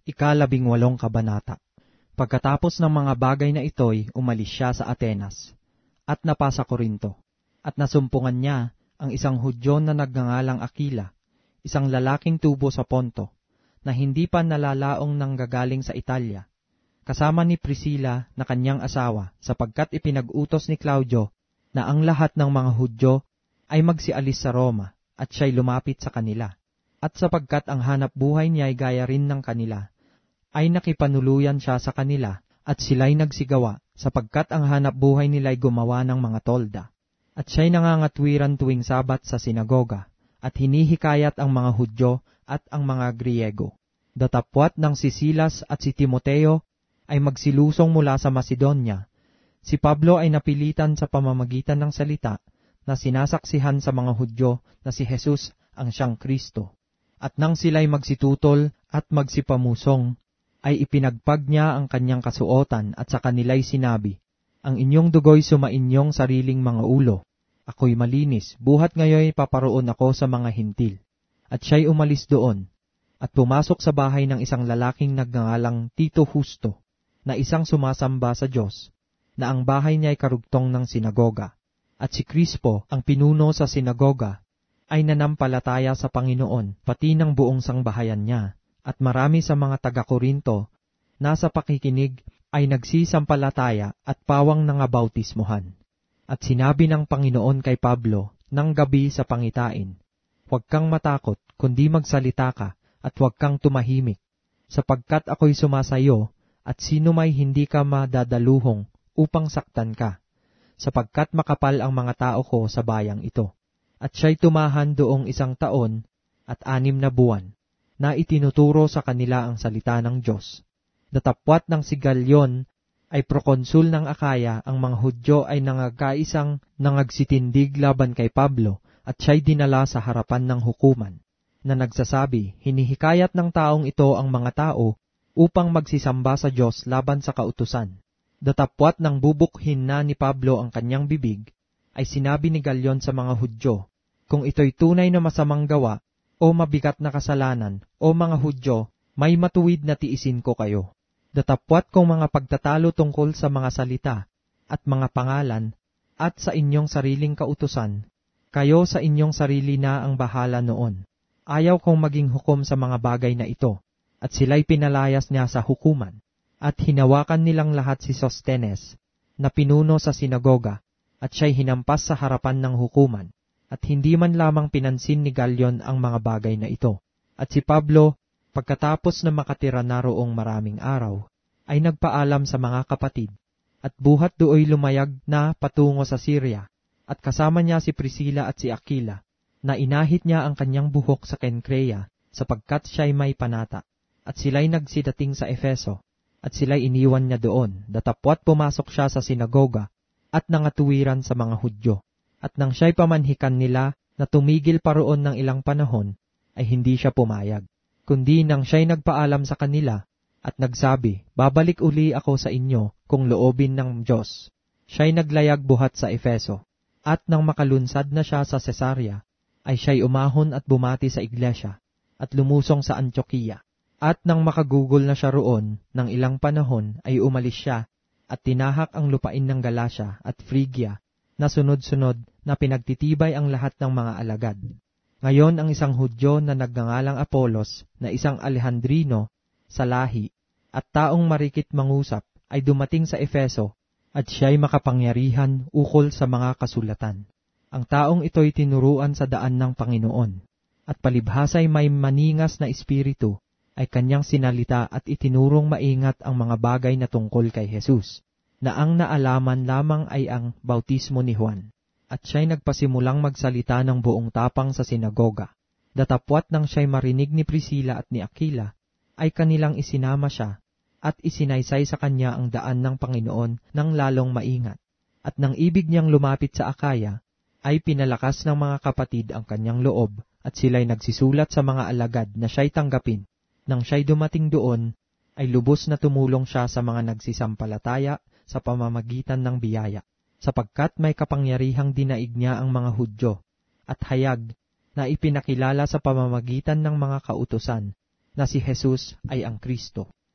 Ika-18 kabanata. Pagkatapos ng mga bagay na ito'y umalis siya sa Atenas, at napasa Corinto, at nasumpungan niya ang isang Hudyo na nagngangalang Aquila, isang lalaking tubo sa Ponto, na hindi pa nalalaong nanggagaling sa Italia, kasama ni Priscilla na kanyang asawa, sapagkat ipinag-utos ni Claudio na ang lahat ng mga Hudyo ay magsialis sa Roma, at siya'y lumapit sa kanila. At sapagkat ang hanap buhay niya ay gaya rin ng kanila, ay nakipanuluyan siya sa kanila, at sila'y nagsigawa, sapagkat ang hanap buhay nila'y gumawa ng mga tolda. At siya'y nangangatwiran tuwing Sabat sa sinagoga, at hinihikayat ang mga Hudyo at ang mga Griego. Datapwat ng si Silas at si Timoteo ay magsilusong mula sa Macedonia. Si Pablo ay napilitan sa pamamagitan ng salita na sinasaksihan sa mga Hudyo na si Jesus ang siyang Kristo. At nang sila'y magsitutol at magsipamusong, ay ipinagpag niya ang kanyang kasuotan at sa kanila'y sinabi, "Ang inyong dugo'y sumainyong sariling mga ulo. Ako'y malinis, buhat ngayon paparoon ako sa mga hintil." At siya'y umalis doon, at pumasok sa bahay ng isang lalaking nagngangalang Tito Justo, na isang sumasamba sa Diyos, na ang bahay niya'y karugtong ng sinagoga. At si Crispo, ang pinuno sa sinagoga, ay nanampalataya sa Panginoon, pati ng buong sangbahayan niya. At marami sa mga taga-Korinto na sa pakikinig ay nagsisampalataya at pawang nangabautismohan. At sinabi ng Panginoon kay Pablo ng gabi sa pangitain, "Huwag kang matakot, kundi magsalita ka, at huwag kang tumahimik, sapagkat ako'y sumasayo, at sino may hindi ka madadaluhong upang saktan ka, sapagkat makapal ang mga tao ko sa bayang ito." At siya'y tumahan doong 1 taon at 6 na buwan, na itinuturo sa kanila ang salita ng Diyos. Datapwat ng si Galion ay prokonsul ng Akaya, ang mga Hudyo ay nangagkaisang nangagsitindig laban kay Pablo, at siya'y dinala sa harapan ng hukuman, na nagsasabi, hinihikayat ng taong ito ang mga tao upang magsisamba sa Diyos laban sa kautusan. Datapwat ng bubukhin na ni Pablo ang kanyang bibig, ay sinabi ni Galion sa mga Hudyo, "Kung ito'y tunay na masamang gawa, o mabigat na kasalanan, o mga Hudyo, may matuwid na tiisin ko kayo. Datapwat kong mga pagtatalo tungkol sa mga salita, at mga pangalan, at sa inyong sariling kautusan, kayo sa inyong sarili na ang bahala noon. Ayaw kong maging hukom sa mga bagay na ito." At sila'y pinalayas niya sa hukuman. At hinawakan nilang lahat si Sostenes, na pinuno sa sinagoga, at siya'y hinampas sa harapan ng hukuman. At hindi man lamang pinansin ni Galion ang mga bagay na ito. At si Pablo, pagkatapos na makatira na roong maraming araw, ay nagpaalam sa mga kapatid, at buhat dooy lumayag na patungo sa Syria, at kasama niya si Priscilla at si Aquila, na inahit niya ang kanyang buhok sa Kenkrea, sapagkat siya'y may panata. At sila'y nagsidating sa Efeso, at sila'y iniwan niya doon, datapwat pumasok siya sa sinagoga, at nangatuwiran sa mga Hudyo. At nang siya'y pamanhikan nila na tumigil pa roon ng ilang panahon, ay hindi siya pumayag. Kundi nang siya'y nagpaalam sa kanila, at nagsabi, "Babalik uli ako sa inyo kung loobin ng Diyos." Siya'y naglayag buhat sa Efeso. At nang makalunsad na siya sa Cesarea, ay siya'y umahon at bumati sa iglesia, at lumusong sa Antioquia. At nang makagugol na siya roon ng ilang panahon, ay umalis siya, at tinahak ang lupain ng Galacia at Phrygia, na sunod-sunod na pinagtitibay ang lahat ng mga alagad. Ngayon ang isang Hudyo na nagngangalang Apolos, na isang Alejandrino sa lahi, at taong marikit mangusap, ay dumating sa Efeso, at siya'y makapangyarihan ukol sa mga kasulatan. Ang taong ito'y tinuruan sa daan ng Panginoon, at palibhasa'y may maningas na espiritu, ay kanyang sinalita at itinurong maingat ang mga bagay na tungkol kay Jesus, na ang naalaman lamang ay ang bautismo ni Juan. At siya'y nagpasimulang magsalita ng buong tapang sa sinagoga. Datapwat nang siya'y marinig ni Priscilla at ni Aquila, ay kanilang isinama siya, at isinaysay sa kanya ang daan ng Panginoon ng lalong maingat. At nang ibig niyang lumapit sa Akaya, ay pinalakas ng mga kapatid ang kanyang loob, at sila'y nagsisulat sa mga alagad na siya'y tanggapin. Nang siya'y dumating doon, ay lubos na tumulong siya sa mga nagsisampalataya sa pamamagitan ng biyaya, sapagkat may kapangyarihang dinaig niya ang mga Hudyo, at hayag na ipinakilala sa pamamagitan ng mga kautusan, na si Jesus ay ang Kristo.